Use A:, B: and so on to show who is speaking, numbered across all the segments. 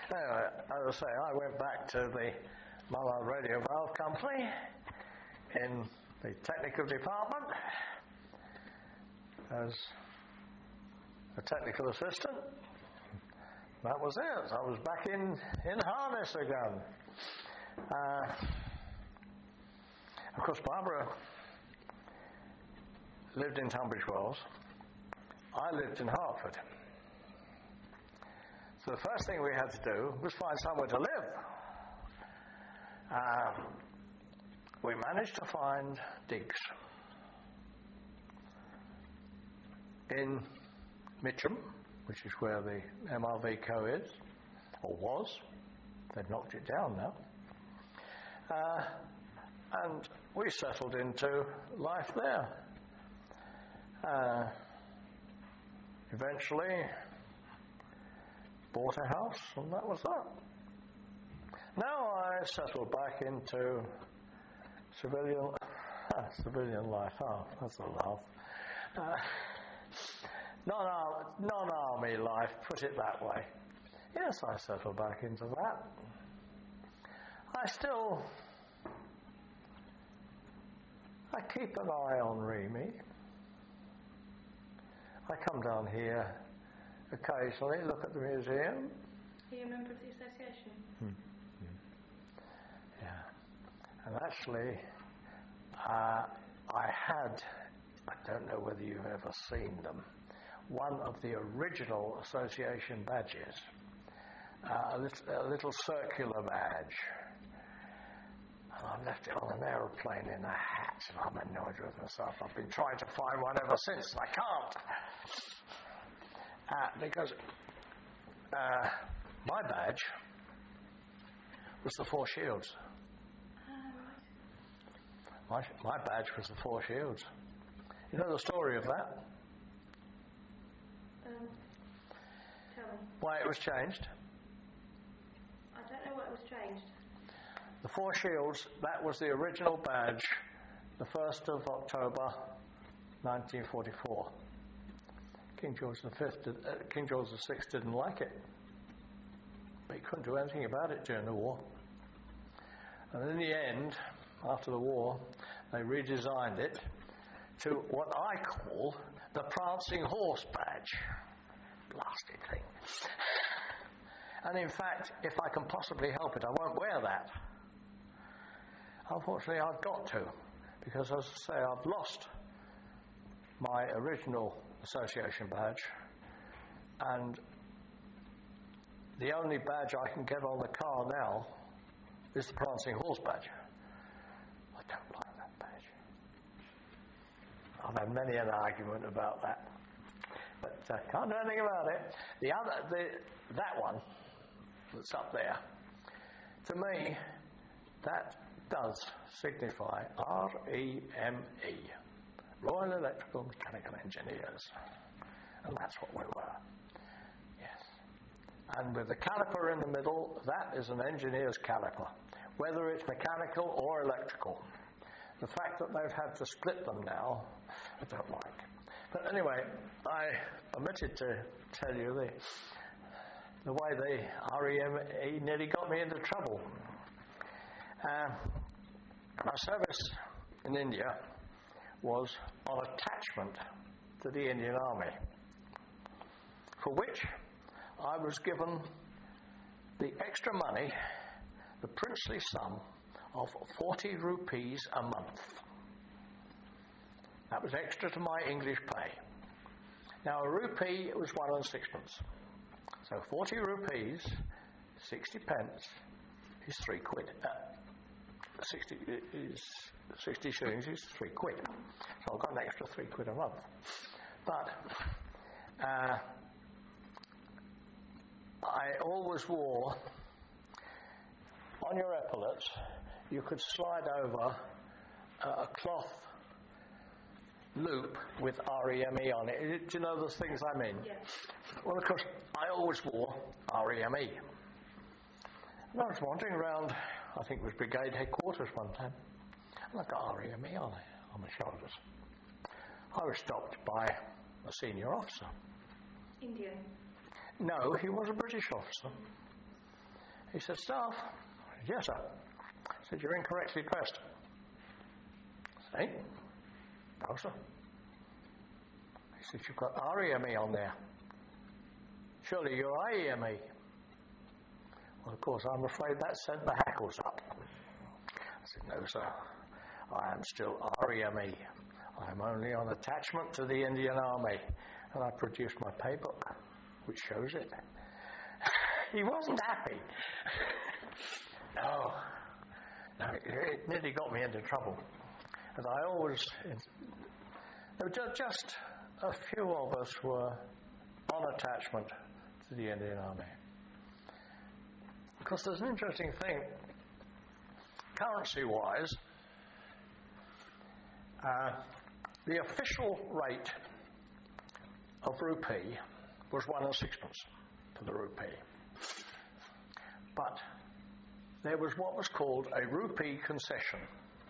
A: Anyway, as I say, I went back to the Mullard Radio Valve Company in the technical department as a technical assistant. That was it. I was back in harness again. Of course, Barbara lived in Tunbridge Wells. I lived in Hertford. So the first thing we had to do was find somewhere to live. We managed to find digs in Mitcham, which is where the MRV Co is, or was. They've knocked it down now. And we settled into life there. Eventually bought a house, and that was that. Now I settled back into civilian life. Oh, that's a laugh. Non-army life, put it that way. Yes, I settled back into that. I keep an eye on Remy. I come down here occasionally, look at the museum.
B: Are you a member of the association?
A: Yeah. And actually, I don't know whether you've ever seen them, one of the original association badges, a little circular badge. And I left it on an aeroplane in a hat, and I'm annoyed with myself. I've been trying to find one ever since, and I can't. Because my badge was the Four Shields. My badge was the Four Shields. You know the story of that?
B: Tell me.
A: Why it was changed?
B: I don't know why it was changed.
A: The Four Shields, that was the original badge, the 1st of October 1944. King George VI didn't like it. But he couldn't do anything about it during the war. And in the end, after the war, they redesigned it to what I call the Prancing Horse badge. Blasted thing. And in fact, if I can possibly help it, I won't wear that. Unfortunately, I've got to, because as I say, I've lost my original association badge, and the only badge I can get on the car now is the Prancing Horse badge. I don't like that badge. I've had many an argument about that, but can't do anything about it. That one that's up there, to me, that does signify REME, Royal Electrical Mechanical Engineers, and that's what we were. Yes. And with the caliper in the middle, that is an engineer's caliper, whether it's mechanical or electrical. The fact that they've had to split them now, I don't like. But anyway, I omitted to tell you the way the REME nearly got me into trouble. My service in India was on attachment to the Indian Army, for which I was given the extra money, the princely sum of 40 rupees a month. That was extra to my English pay. Now a rupee was 1 and 6pence. So 40 rupees, 60 pence, is 3 quid. 60 shillings is 3 quid. So I've got an extra 3 quid a month. But I always wore, on your epaulets, you could slide over a cloth loop with REME on it. Do you know those things I mean?
B: Yes.
A: Well, of course, I always wore REME. And I was wandering around, I think it was Brigade Headquarters one time, and I got REME on my shoulders. I was stopped by a senior officer.
B: Indian?
A: No, he was a British officer. He said, "Staff?" I said, "Yes, sir." He said, "You're incorrectly dressed." I said, "No, sir." He said, "You've got REME on there. Surely you're IEME." Well, of course, I'm afraid that sent the hackles up. I said, "No, sir. I am still REME. I'm only on attachment to the Indian Army." And I produced my pay book, which shows it. He wasn't happy. No, it nearly got me into trouble. And I always, just a few of us were on attachment to the Indian Army. Because there's an interesting thing, currency-wise, the official rate of rupee was 1 6 to the rupee. But there was what was called a rupee concession,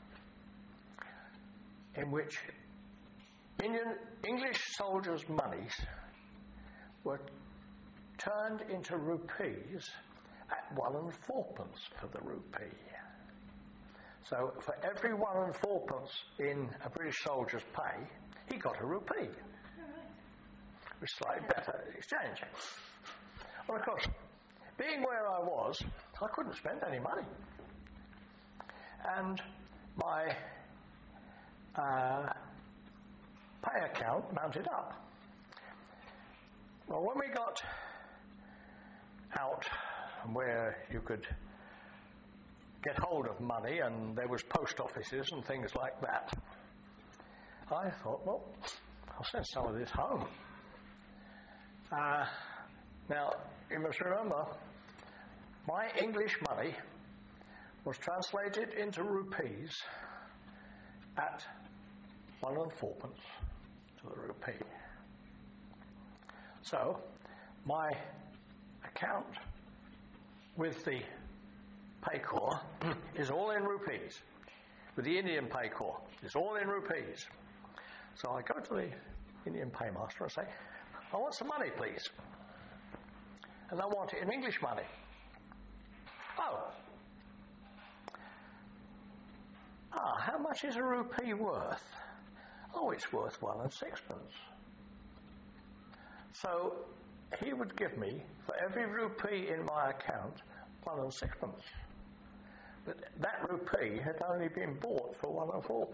A: in which English soldiers' monies were turned into rupees at 1 4 for the rupee. So for every 1 4 in a British soldier's pay, he got a rupee. It was slightly better exchange. Well, of course, being where I was, I couldn't spend any money. And my pay account mounted up. Well, when we got out where you could get hold of money and there was post offices and things like that, I thought, well, I'll send some of this home. Now, you must remember, my English money was translated into rupees at 1 4 to the rupee. So, my account with the Pay Corps is all in rupees. With the Indian Pay Corps, it's all in rupees. So I go to the Indian Paymaster and say, "I want some money, please. And I want it in English money." "Oh. How much is a rupee worth?" "Oh, it's worth 1 6 So he would give me, for every rupee in my account, 1 6 But that rupee had only been bought for 1 4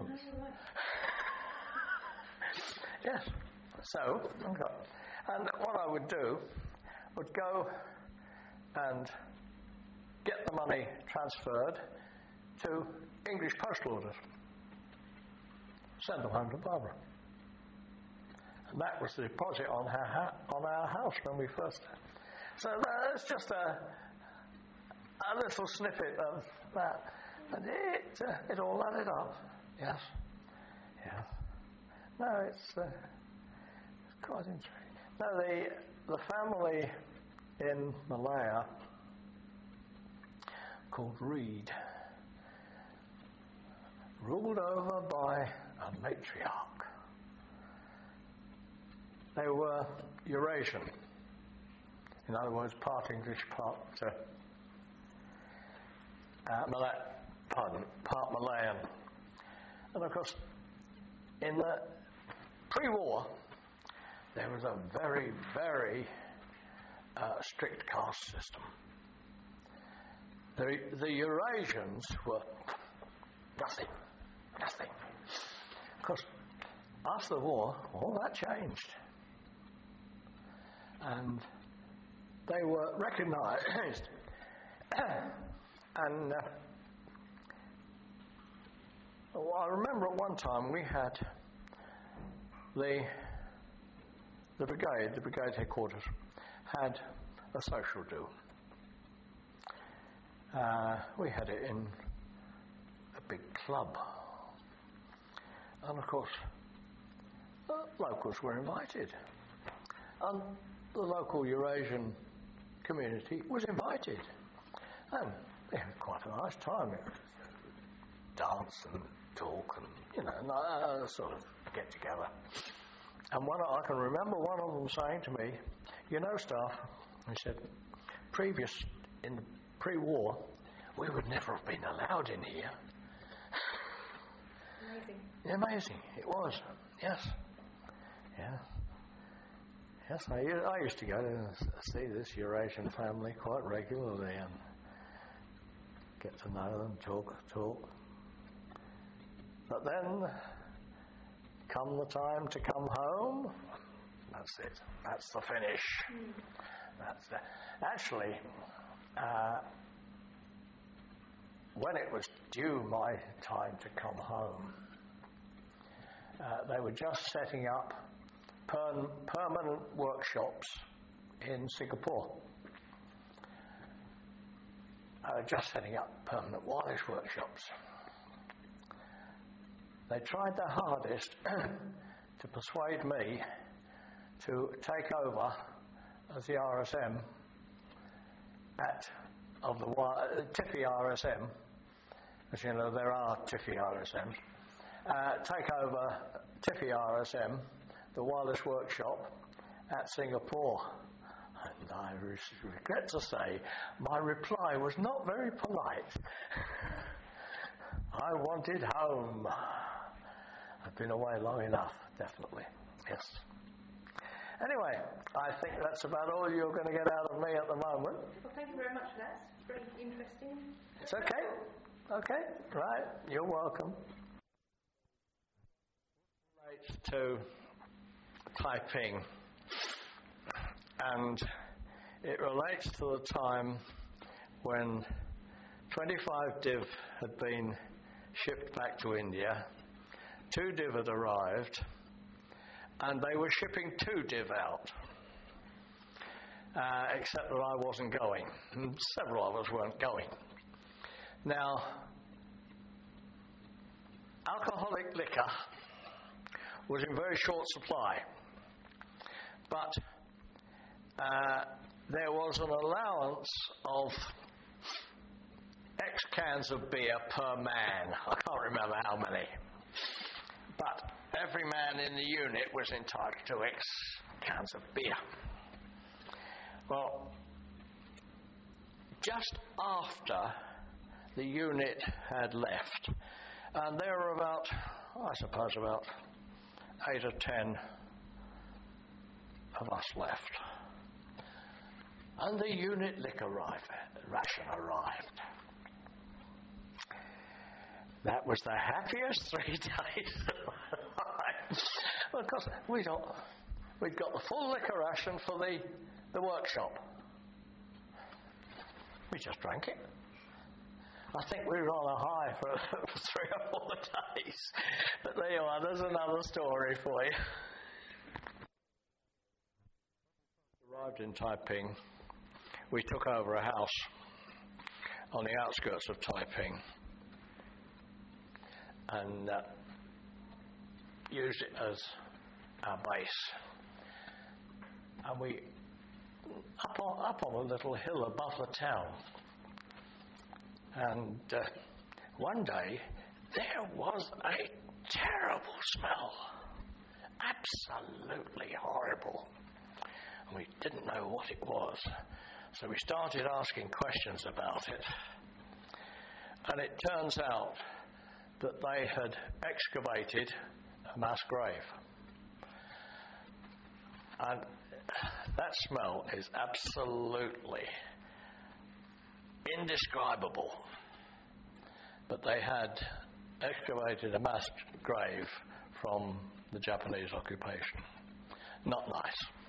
A: Yes. So, and what I would do would go and get the money transferred to English postal orders. Send them home to Barbara. And that was the deposit on our house when we first. So that's just a little snippet of that, and it all added up. Yes. No, it's quite interesting. No, the family in Malaya called Reed, ruled over by a matriarch. They were Eurasian. In other words, part English, part Malayan. And of course, in the pre-war, there was a very, very strict caste system. The Eurasians were nothing. Of course, after the war, all that changed. And they were recognised. And I remember at one time we had the brigade headquarters had a social do. We had it in a big club. And of course, locals were invited. And the local Eurasian community was invited. And they had quite a nice time. Dance and talk and, sort of get together. And I can remember one of them saying to me, "You know, Staff," he said, in the pre-war, we would never have been allowed in here.
B: Amazing.
A: Amazing, it was, yes. Yeah. Yes, I used to go to see this Eurasian family quite regularly and get to know them, talk. But then, come the time to come home, that's it. That's the finish. That's the, actually, when it was due my time to come home, they were just setting up permanent workshops in Singapore. Just setting up permanent wireless workshops. They tried their hardest to persuade me to take over as the RSM of the TIFI RSM, as you know there are TIFI RSMs, take over TIFI RSM, the wireless workshop at Singapore. And I regret to say my reply was not very polite. I wanted home. I've been away long enough, definitely. Yes. Anyway, I think that's about all you're going to get out of me at the moment.
B: Well, thank you very much for that. It's very interesting.
A: It's okay. Okay, right. You're welcome. Relates to Taiping, and it relates to the time when 25 div had been shipped back to India, 2 div had arrived, and they were shipping 2 div out, except that I wasn't going, and several of us weren't going. Now, alcoholic liquor was in very short supply, but there was an allowance of X cans of beer per man. I can't remember how many, but every man in the unit was entitled to X cans of beer. Well, just after the unit had left, and there were about 8 or 10 of us left, and the unit liquor ration arrived. That was the happiest 3 days of my life. Well, of course, we'd got the full liquor ration for the workshop. We just drank it. I think we were on a high for 3 or 4 days. But there you are, there's another story for you. Arrived in Taiping. We took over a house on the outskirts of Taiping and used it as our base. And we up on a little hill above the town. And one day there was a terrible smell, absolutely horrible. And we didn't know what it was, so we started asking questions about it. And it turns out that they had excavated a mass grave. And that smell is absolutely indescribable. But they had excavated a mass grave from the Japanese occupation. Not nice.